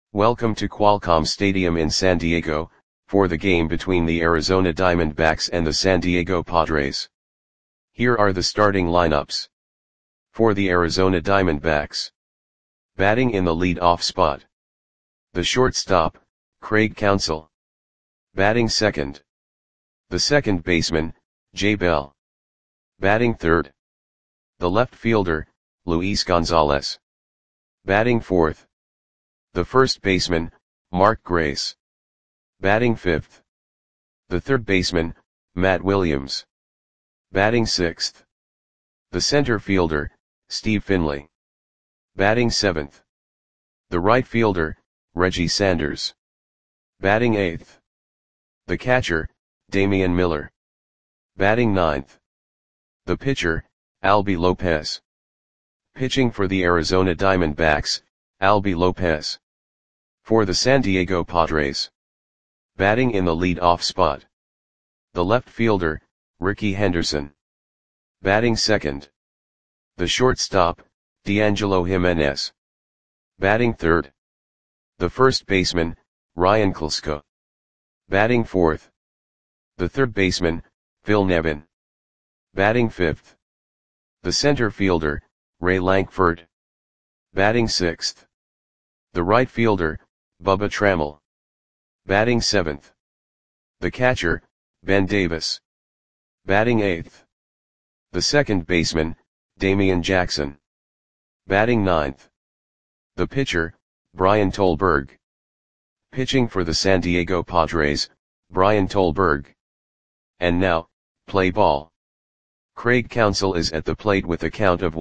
Welcome to Qualcomm Stadium in San Diego, for the game between the Arizona Diamondbacks and the San Diego Padres. Here are the starting lineups. For the Arizona Diamondbacks. Batting in the lead-off spot. The shortstop, Craig Counsell. Batting second. The second baseman, Jay Bell. Batting third. The left fielder, Luis Gonzalez. Batting fourth. The first baseman, Mark Grace. Batting fifth. The third baseman, Matt Williams. Batting sixth. The center fielder, Steve Finley. Batting seventh. The right fielder, Reggie Sanders. Batting eighth. The catcher, Damian Miller. Batting ninth. The pitcher, Albie Lopez. Pitching for the Arizona Diamondbacks, Albie Lopez. For the San Diego Padres. Batting in the lead-off spot. The left fielder, Rickey Henderson. Batting second. The shortstop, D'Angelo Jimenez. Batting third. The first baseman, Ryan Klesko. Batting fourth. The third baseman, Phil Nevin. Batting fifth. The center fielder, Ray Lankford. Batting sixth. The right fielder, Bubba Trammell. Batting seventh. The catcher, Ben Davis. Batting eighth. The second baseman, Damian Jackson. Batting ninth. The pitcher, Brian Tolberg. Pitching for the San Diego Padres, Brian Tolberg. And now, play ball. Craig Counsell is at the plate with a count of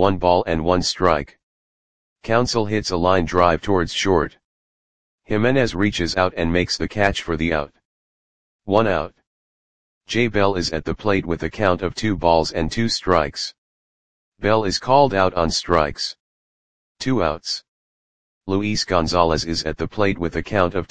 1-1 Counsell hits a line drive towards short. Jimenez reaches out and makes the catch for the out. 1 out. Jay Bell is at the plate with a count of 2-2. Bell is called out on strikes. 2 outs. Luis Gonzalez is at the plate with a count of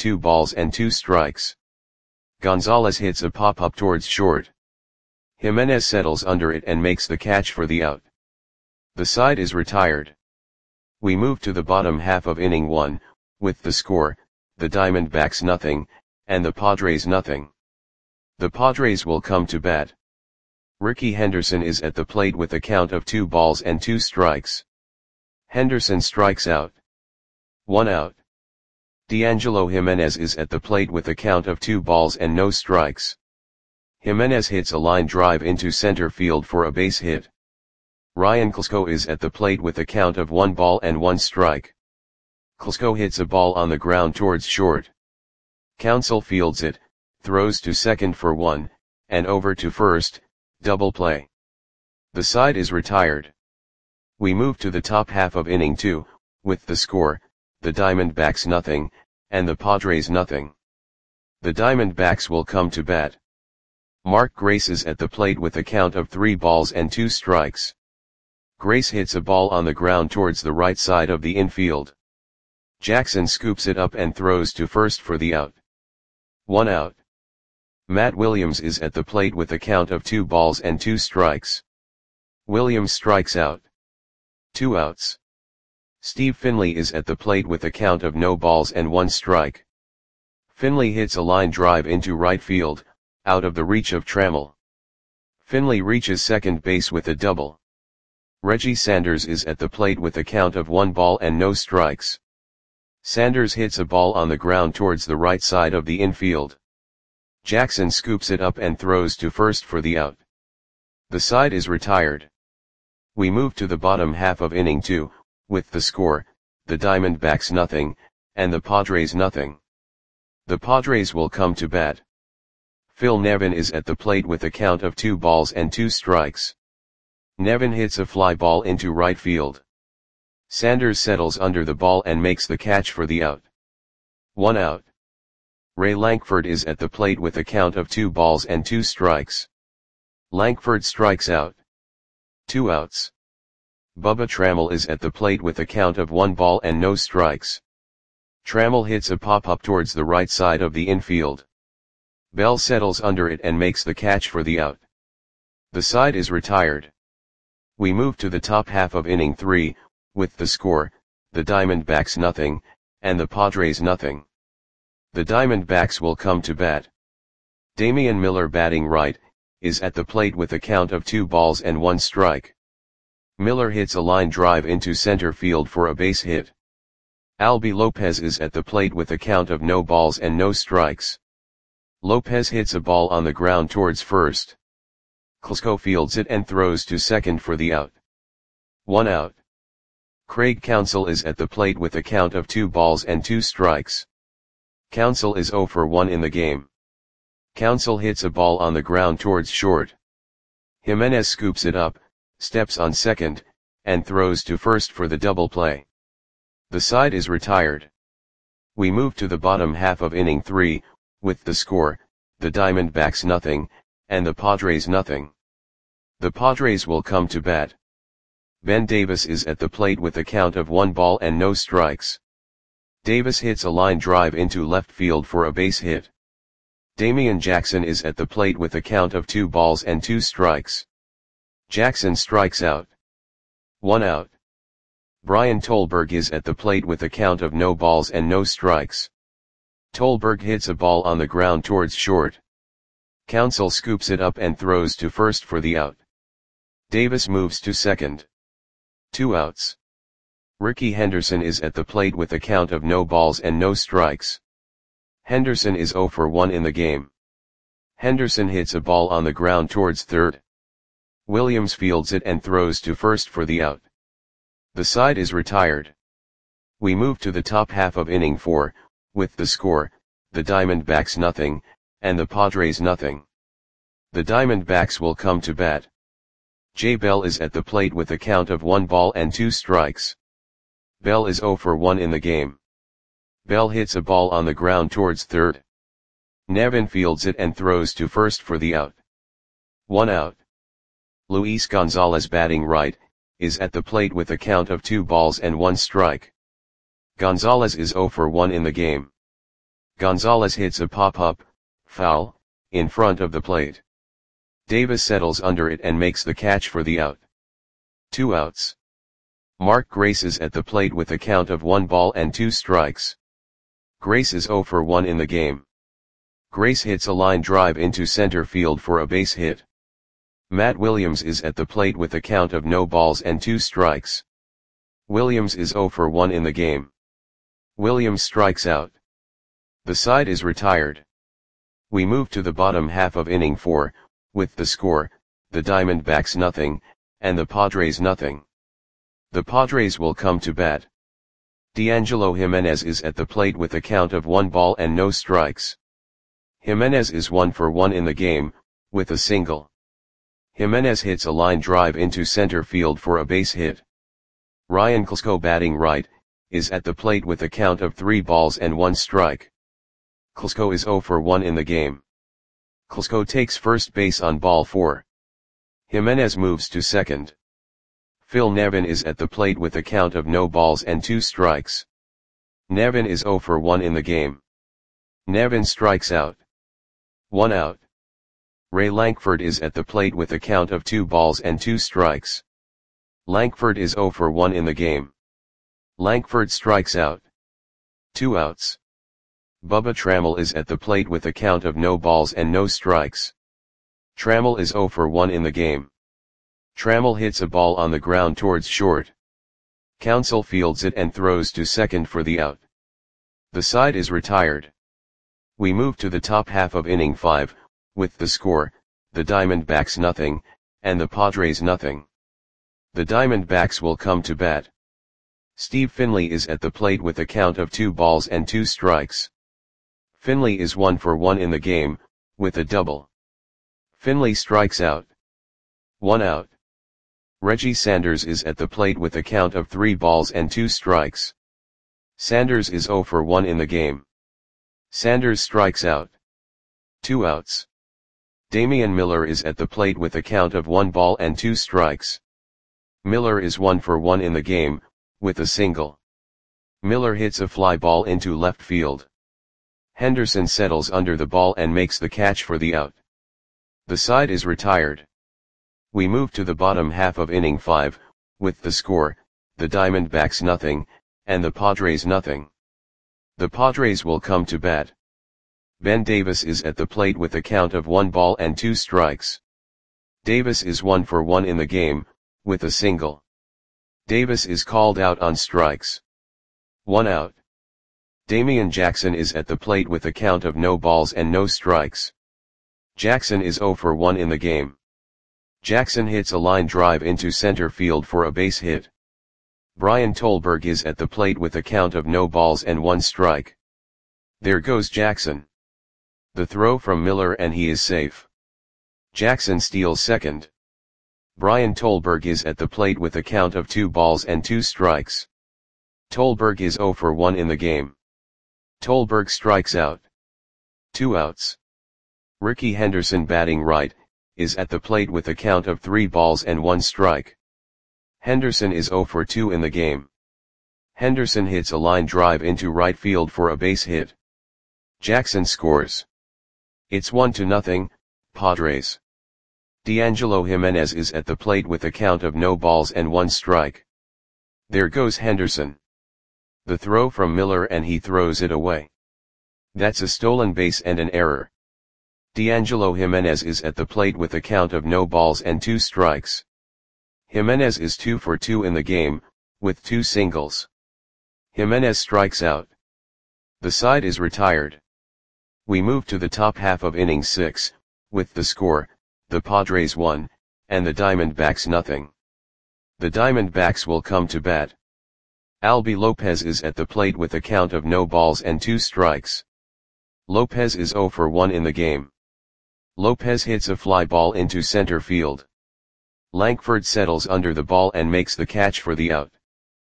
2-2. Gonzalez hits a pop-up towards short. Jimenez settles under it and makes the catch for the out. The side is retired. We move to the bottom half of inning 1, with the score, the Diamondbacks 0, and the Padres 0. The Padres will come to bat. Rickey Henderson is at the plate with a count of 2-2. Henderson strikes out. 1 out. D'Angelo Jimenez is at the plate with a count of 2-0. Jimenez hits a line drive into center field for a base hit. Ryan Klesko is at the plate with a count of 1-1. Klesko hits a ball on the ground towards short. Counsell fields it, throws to second for 1, and over to first, double play. The side is retired. We move to the top half of inning 2, with the score, the Diamondbacks 0, and the Padres 0. The Diamondbacks will come to bat. Mark Grace is at the plate with a count of 3-2. Grace hits a ball on the ground towards the right side of the infield. Jackson scoops it up and throws to first for the out. 1 out. Matt Williams is at the plate with a count of 2-2. Williams strikes out. 2 outs. Steve Finley is at the plate with a count of 0-1. Finley hits a line drive into right field, out of the reach of Trammell. Finley reaches second base with a double. Reggie Sanders is at the plate with a count of 1-0. Sanders hits a ball on the ground towards the right side of the infield. Jackson scoops it up and throws to first for the out. The side is retired. We move to the bottom half of inning 2, with the score, the Diamondbacks 0, and the Padres 0. The Padres will come to bat. Phil Nevin is at the plate with a count of 2-2. Nevin hits a fly ball into right field. Sanders settles under the ball and makes the catch for the out. 1 out. Ray Lankford is at the plate with a count of 2-2. Lankford strikes out. 2 outs. Bubba Trammell is at the plate with a count of 1-0. Trammell hits a pop-up towards the right side of the infield. Bell settles under it and makes the catch for the out. The side is retired. We move to the top half of inning 3, with the score, the Diamondbacks 0, and the Padres nothing. The Diamondbacks will come to bat. Damian Miller batting right, is at the plate with a count of 2 balls and 1 strike. Miller hits a line drive into center field for a base hit. Albie Lopez is at the plate with a count of no balls and no strikes. Lopez hits a ball on the ground towards first. Klesko fields it and throws to second for the out. 1 out. Craig Counsell is at the plate with a count of 2 balls and 2 strikes. Counsell is 0 for 1 in the game. Counsell hits a ball on the ground towards short. Jimenez scoops it up, steps on second, and throws to first for the double play. The side is retired. We move to the bottom half of inning 3, with the score, the Diamondbacks nothing, and the Padres nothing. The Padres will come to bat. Ben Davis is at the plate with a count of 1 ball and no strikes. Davis hits a line drive into left field for a base hit. Damian Jackson is at the plate with a count of 2 balls and 2 strikes. Jackson strikes out. 1 out. Brian Tolberg is at the plate with a count of no balls and no strikes. Tolberg hits a ball on the ground towards short. Counsell scoops it up and throws to first for the out. Davis moves to second. 2 outs. Rickey Henderson is at the plate with a count of no balls and no strikes. Henderson is 0 for 1 in the game. Henderson hits a ball on the ground towards third. Williams fields it and throws to first for the out. The side is retired. We move to the top half of inning 4, with the score, the Diamondbacks nothing, and the Padres nothing. The Diamondbacks will come to bat. Jay Bell is at the plate with a count of 1 ball and 2 strikes. Bell is 0 for 1 in the game. Bell hits a ball on the ground towards third. Nevin fields it and throws to first for the out. 1 out. Luis Gonzalez batting right, is at the plate with a count of 2 balls and 1 strike. Gonzalez is 0 for 1 in the game. Gonzalez hits a pop-up, foul, in front of the plate. Davis settles under it and makes the catch for the out. 2 outs. Mark Grace is at the plate with a count of 1 ball and 2 strikes. Grace is 0 for 1 in the game. Grace hits a line drive into center field for a base hit. Matt Williams is at the plate with a count of no balls and 2 strikes. Williams is 0 for 1 in the game. Williams strikes out. The side is retired. We move to the bottom half of inning 4, with the score, the Diamondbacks nothing, and the Padres nothing. The Padres will come to bat. D'Angelo Jimenez is at the plate with a count of 1 ball and no strikes. Jimenez is 1 for 1 in the game, with a single. Jimenez hits a line drive into center field for a base hit. Ryan Klesko batting right, is at the plate with a count of 3 balls and 1 strike. Klesko is 0 for 1 in the game. Klesko takes first base on ball 4. Jimenez moves to second. Phil Nevin is at the plate with a count of no balls and 2 strikes. Nevin is 0 for 1 in the game. Nevin strikes out. 1 out. Ray Lankford is at the plate with a count of 2 balls and 2 strikes. Lankford is 0 for 1 in the game. Lankford strikes out. 2 outs. Bubba Trammell is at the plate with a count of no balls and no strikes. Trammell is 0 for 1 in the game. Trammell hits a ball on the ground towards short. Counsell fields it and throws to second for the out. The side is retired. We move to the top half of inning 5, with the score, the Diamondbacks nothing, and the Padres nothing. The Diamondbacks will come to bat. Steve Finley is at the plate with a count of 2 balls and 2 strikes. Finley is 1 for 1 in the game, with a double. Finley strikes out. 1 out. Reggie Sanders is at the plate with a count of 3 balls and 2 strikes. Sanders is 0 for 1 in the game. Sanders strikes out. 2 outs. Damian Miller is at the plate with a count of 1 ball and 2 strikes. Miller is 1 for 1 in the game, with a single. Miller hits a fly ball into left field. Henderson settles under the ball and makes the catch for the out. The side is retired. We move to the bottom half of inning 5, with the score, the Diamondbacks nothing, and the Padres nothing. The Padres will come to bat. Ben Davis is at the plate with a count of 1 ball and 2 strikes. Davis is 1 for 1 in the game, with a single. Davis is called out on strikes. 1 out. Damian Jackson is at the plate with a count of no balls and no strikes. Jackson is 0 for 1 in the game. Jackson hits a line drive into center field for a base hit. Brian Tolberg is at the plate with a count of no balls and 1 strike. There goes Jackson. The throw from Miller and he is safe. Jackson steals second. Brian Tolberg is at the plate with a count of 2 balls and 2 strikes. Tolberg is 0 for 1 in the game. Tolberg strikes out. 2 outs. Ricky Henderson, batting right, is at the plate with a count of 3 balls and 1 strike. Henderson is 0 for 2 in the game. Henderson hits a line drive into right field for a base hit. Jackson scores. It's 1-0, Padres. D'Angelo Jimenez is at the plate with a count of no balls and 1 strike. There goes Henderson. The throw from Miller and he throws it away. That's a stolen base and an error. D'Angelo Jimenez is at the plate with a count of no balls and 2 strikes. Jimenez is 2 for 2 in the game, with 2 singles. Jimenez strikes out. The side is retired. We move to the top half of inning 6, with the score, the Padres 1, and the Diamondbacks 0. The Diamondbacks will come to bat. Albie Lopez is at the plate with a count of no balls and 2 strikes. Lopez is 0 for 1 in the game. Lopez hits a fly ball into center field. Lankford settles under the ball and makes the catch for the out.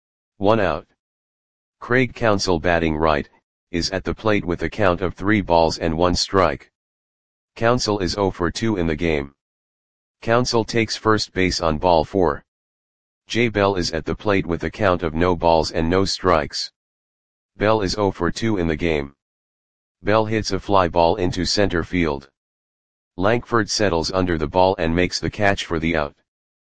1 out. Craig Counsell, batting right, is at the plate with a count of 3 balls and 1 strike. Counsell is 0 for 2 in the game. Counsell takes first base on ball 4. Jay Bell is at the plate with a count of no balls and no strikes. Bell is 0 for 2 in the game. Bell hits a fly ball into center field. Lankford settles under the ball and makes the catch for the out.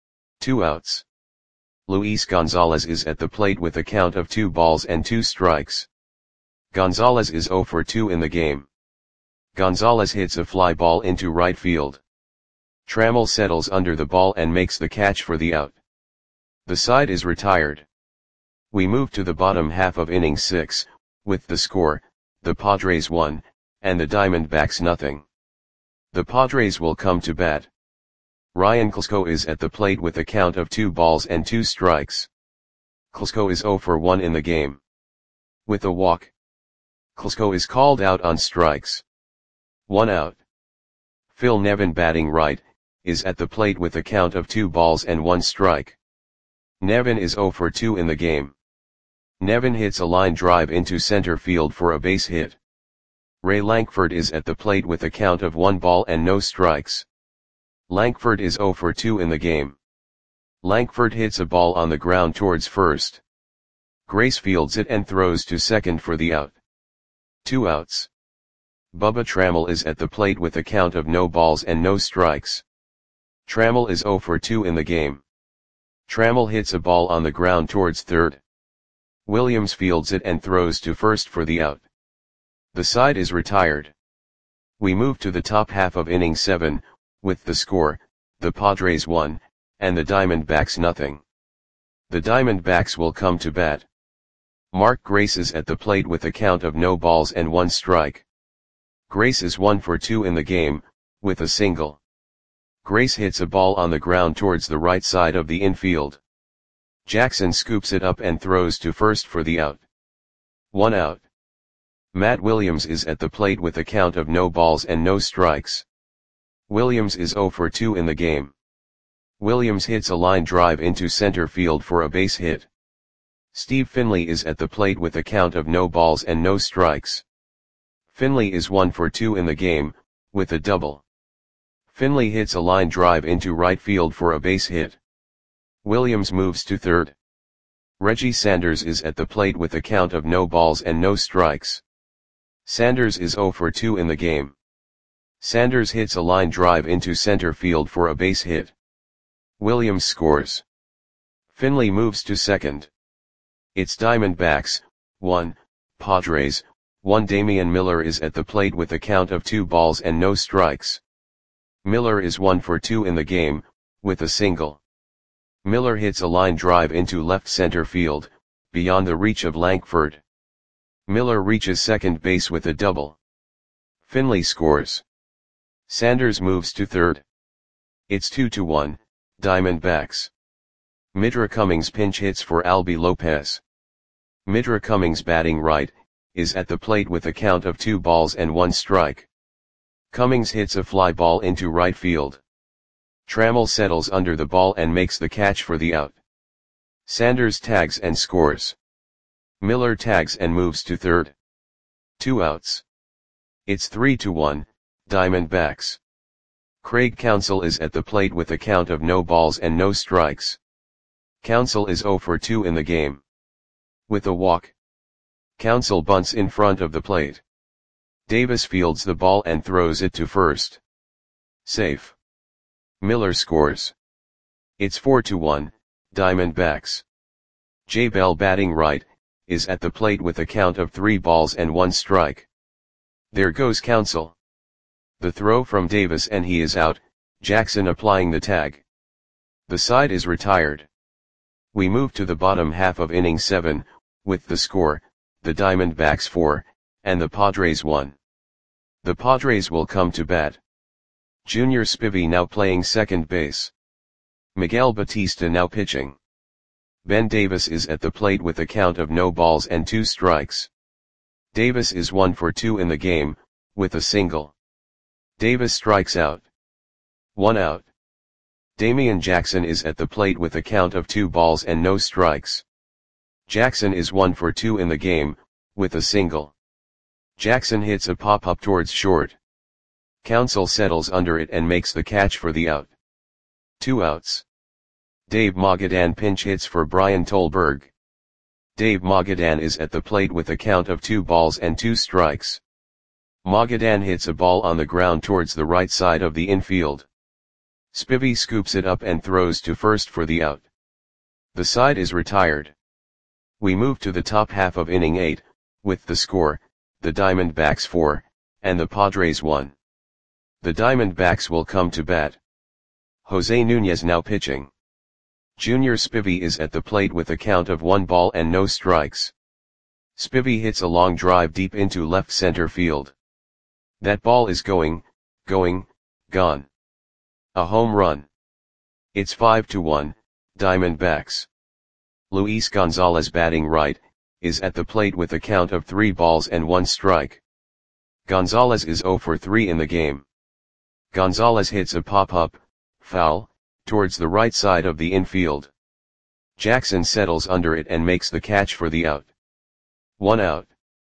2 outs. Luis Gonzalez is at the plate with a count of 2 balls and 2 strikes. Gonzalez is 0 for 2 in the game. Gonzalez hits a fly ball into right field. Trammell settles under the ball and makes the catch for the out. The side is retired. We move to the bottom half of inning 6, with the score, the Padres 1, and the Diamondbacks 0. The Padres will come to bat. Ryan Klesko is at the plate with a count of 2 balls and 2 strikes. Klesko is 0 for 1 in the game. With a walk. Klesko is called out on strikes. 1 out. Phil Nevin, batting right, is at the plate with a count of 2 balls and 1 strike. Nevin is 0 for 2 in the game. Nevin hits a line drive into center field for a base hit. Ray Lankford is at the plate with a count of 1 ball and no strikes. Lankford is 0 for 2 in the game. Lankford hits a ball on the ground towards first. Grace fields it and throws to second for the out. 2 outs. Bubba Trammell is at the plate with a count of no balls and no strikes. Trammell is 0 for 2 in the game. Trammell hits a ball on the ground towards third. Williams fields it and throws to first for the out. The side is retired. We move to the top half of inning 7, with the score, the Padres 1, and the Diamondbacks 0. The Diamondbacks will come to bat. Mark Grace is at the plate with a count of no balls and 1 strike. Grace is 1 for 2 in the game, with a single. Grace hits a ball on the ground towards the right side of the infield. Jackson scoops it up and throws to first for the out. 1 out. Matt Williams is at the plate with a count of no balls and no strikes. Williams is 0 for 2 in the game. Williams hits a line drive into center field for a base hit. Steve Finley is at the plate with a count of no balls and no strikes. Finley is 1 for 2 in the game, with a double. Finley hits a line drive into right field for a base hit. Williams moves to third. Reggie Sanders is at the plate with a count of no balls and no strikes. Sanders is 0 for 2 in the game. Sanders hits a line drive into center field for a base hit. Williams scores. Finley moves to second. It's Diamondbacks 1, Padres 1 Damian Miller is at the plate with a count of 2 balls and no strikes. Miller is 1 for 2 in the game, with a single. Miller hits a line drive into left center field, beyond the reach of Lankford. Miller reaches second base with a double. Finley scores. Sanders moves to third. It's 2-1, Diamondbacks. Midra Cummings pinch hits for Albie Lopez. Midra Cummings, batting right, is at the plate with a count of 2 balls and 1 strike. Cummings hits a fly ball into right field. Trammell settles under the ball and makes the catch for the out. Sanders tags and scores. Miller tags and moves to third. 2 outs. It's 3-1, Diamondbacks. Craig Counsell is at the plate with a count of no balls and no strikes. Counsell is 0 for 2 in the game. With a walk. Counsell bunts in front of the plate. Davis fields the ball and throws it to first. Safe. Miller scores. It's 4-1, Diamondbacks. Jay Bell, batting right, is at the plate with a count of 3 balls and 1 strike. There goes Counsell. The throw from Davis and he is out, Jackson applying the tag. The side is retired. We move to the bottom half of inning 7, with the score, the Diamondbacks 4, and the Padres 1. The Padres will come to bat. Junior Spivey now playing second base. Miguel Batista now pitching. Ben Davis is at the plate with a count of no balls and 2 strikes. Davis is 1 for 2 in the game, with a single. Davis strikes out. 1 out. Damian Jackson is at the plate with a count of 2 balls and no strikes. Jackson is 1 for 2 in the game, with a single. Jackson hits a pop-up towards short. Counsell settles under it and makes the catch for the out. 2 outs. Dave Magadan pinch hits for Brian Tolberg. Dave Magadan is at the plate with a count of 2 balls and 2 strikes. Magadan hits a ball on the ground towards the right side of the infield. Spivey scoops it up and throws to first for the out. The side is retired. We move to the top half of inning 8, with the score, the Diamondbacks 4, and the Padres 1. The Diamondbacks will come to bat. Jose Nunez now pitching. Junior Spivey is at the plate with a count of 1 ball and no strikes. Spivey hits a long drive deep into left center field. That ball is gone. A home run. It's 5-1, Diamondbacks. Luis Gonzalez, batting right, is at the plate with a count of 3 balls and 1 strike. Gonzalez is 0 for 3 in the game. Gonzalez hits a pop-up, foul, towards the right side of the infield. Jackson settles under it and makes the catch for the out. 1 out.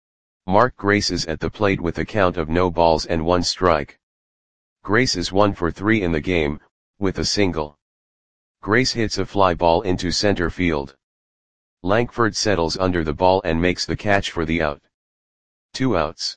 Mark Grace is at the plate with a count of no balls and 1 strike. Grace is 1 for 3 in the game, with a single. Grace hits a fly ball into center field. Lankford settles under the ball and makes the catch for the out. 2 outs.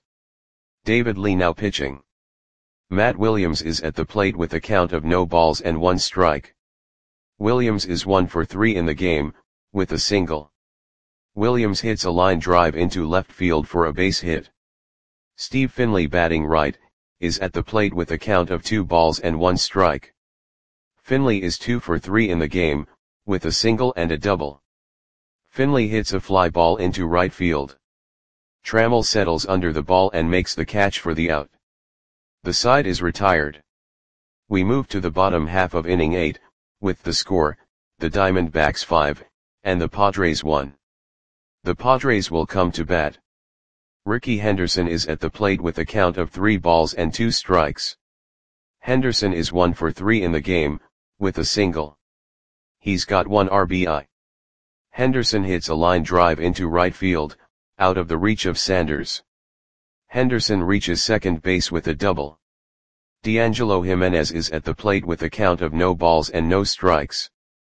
David Lee now pitching. Matt Williams is at the plate with a count of no balls and 1 strike. Williams is 1 for 3 in the game, with a single. Williams hits a line drive into left field for a base hit. Steve Finley, batting right, is at the plate with a count of 2 balls and 1 strike. Finley is 2 for 3 in the game, with a single and a double. Finley hits a fly ball into right field. Trammell settles under the ball and makes the catch for the out. The side is retired. We move to the bottom half of inning 8, with the score, the Diamondbacks 5, and the Padres 1. The Padres will come to bat. Ricky Henderson is at the plate with a count of 3 balls and 2 strikes. Henderson is 1 for 3 in the game, with a single. He's got 1 RBI. Henderson hits a line drive into right field, out of the reach of Sanders. Henderson reaches second base with a double. D'Angelo Jimenez is at the plate with a count of no balls and no strikes.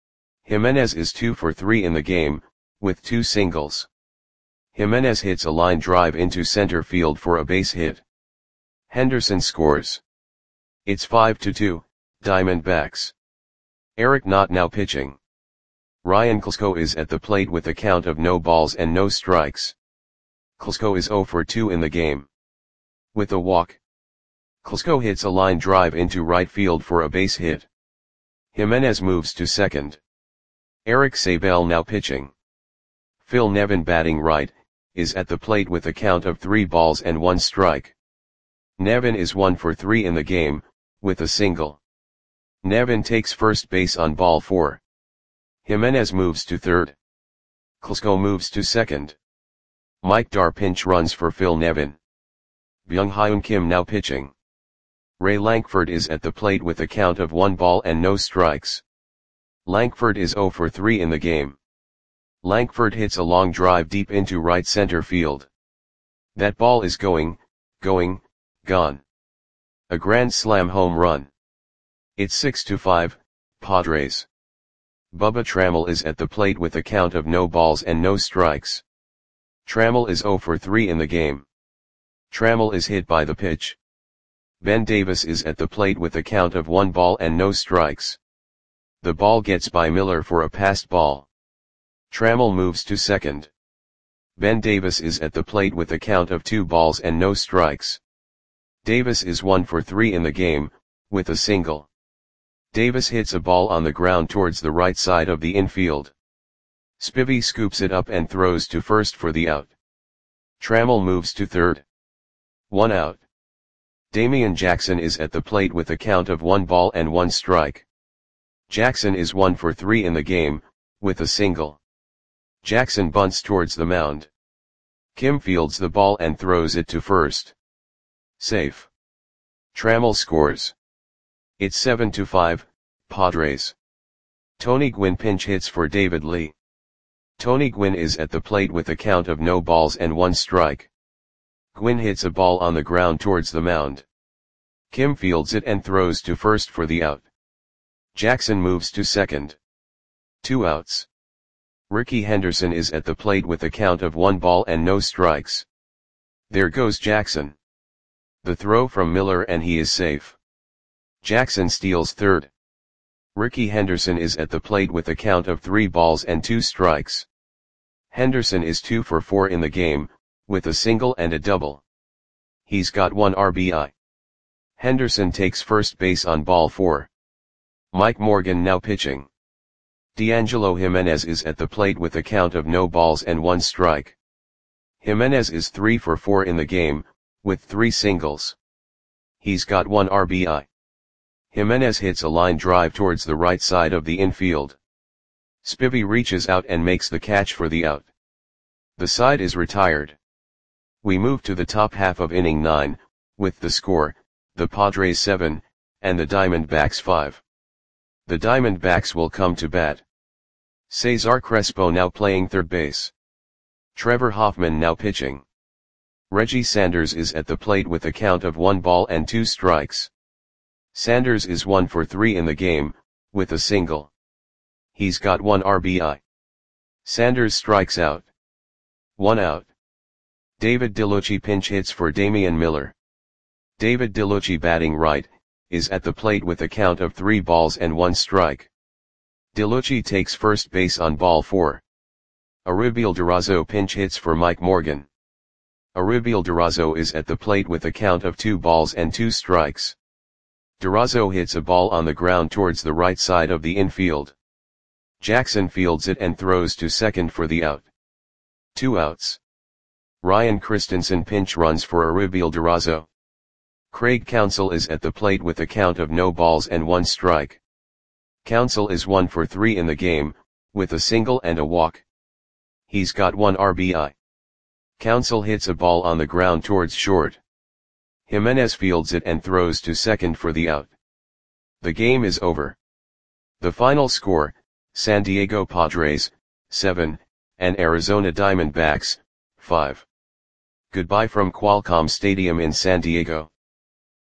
Jimenez is 2 for 3 in the game, with 2 singles. Jimenez hits a line drive into center field for a base hit. Henderson scores. It's 5-2, Diamondbacks. Eric Knott now pitching. Ryan Klesko is at the plate with a count of no balls and no strikes. Klesko is 0 for 2 in the game. With a walk, Klesko hits a line drive into right field for a base hit. Jimenez moves to second. Eric Sabel now pitching. Phil Nevin batting right, is at the plate with a count of 3 balls and 1 strike. Nevin is 1 for 3 in the game, with a single. Nevin takes first base on ball 4. Jimenez moves to third. Klesko moves to second. Mike Dar pinch runs for Phil Nevin. Byung-Hyun Kim now pitching. Ray Lankford is at the plate with a count of 1 ball and no strikes. Lankford is 0 for 3 in the game. Lankford hits a long drive deep into right center field. That ball is gone. A grand slam home run. It's 6-5, Padres. Bubba Trammell is at the plate with a count of no balls and no strikes. Trammell is 0 for 3 in the game. Trammell is hit by the pitch. Ben Davis is at the plate with a count of 1 ball and no strikes. The ball gets by Miller for a passed ball. Trammell moves to second. Ben Davis is at the plate with a count of 2 balls and no strikes. Davis is 1 for 3 in the game, with a single. Davis hits a ball on the ground towards the right side of the infield. Spivey scoops it up and throws to first for the out. Trammell moves to third. 1 out. Damian Jackson is at the plate with a count of 1 ball and 1 strike. Jackson is 1 for 3 in the game, with a single. Jackson bunts towards the mound. Kim fields the ball and throws it to first. Safe. Trammell scores. It's 7-5, Padres. Tony Gwynn pinch hits for David Lee. Tony Gwynn is at the plate with a count of no balls and 1 strike. Gwynn hits a ball on the ground towards the mound. Kim fields it and throws to first for the out. Jackson moves to second. 2 outs. Ricky Henderson is at the plate with a count of 1 ball and no strikes. There goes Jackson. The throw from Miller and he is safe. Jackson steals third. Ricky Henderson is at the plate with a count of 3 balls and 2 strikes. Henderson is 2 for 4 in the game, with a single and a double. He's got 1 RBI. Henderson takes first base on ball 4. Mike Morgan now pitching. D'Angelo Jimenez is at the plate with a count of no balls and 1 strike. Jimenez is 3 for 4 in the game, with 3 singles. He's got 1 RBI. Jimenez hits a line drive towards the right side of the infield. Spivey reaches out and makes the catch for the out. The side is retired. We move to the top half of inning 9, with the score, the Padres 7, and the Diamondbacks 5. The Diamondbacks will come to bat. Cesar Crespo now playing third base. Trevor Hoffman now pitching. Reggie Sanders is at the plate with a count of 1 ball and 2 strikes. Sanders is 1 for 3 in the game, with a single. He's got 1 RBI. Sanders strikes out. 1 out. David DeLucci pinch hits for Damian Miller. David DeLucci batting right, is at the plate with a count of 3 balls and 1 strike. DeLucci takes first base on ball 4. Aribiel Durazo pinch hits for Mike Morgan. Aribiel Durazo is at the plate with a count of 2 balls and 2 strikes. Durazo hits a ball on the ground towards the right side of the infield. Jackson fields it and throws to second for the out. 2 outs. Ryan Christensen pinch runs for Aribiel Durazo. Craig Counsell is at the plate with a count of no balls and 1 strike. Counsell is 1 for 3 in the game, with a single and a walk. He's got 1 RBI. Counsell hits a ball on the ground towards short. Jimenez fields it and throws to second for the out. The game is over. The final score, San Diego Padres, 7, and Arizona Diamondbacks, 5. Goodbye from Qualcomm Stadium in San Diego.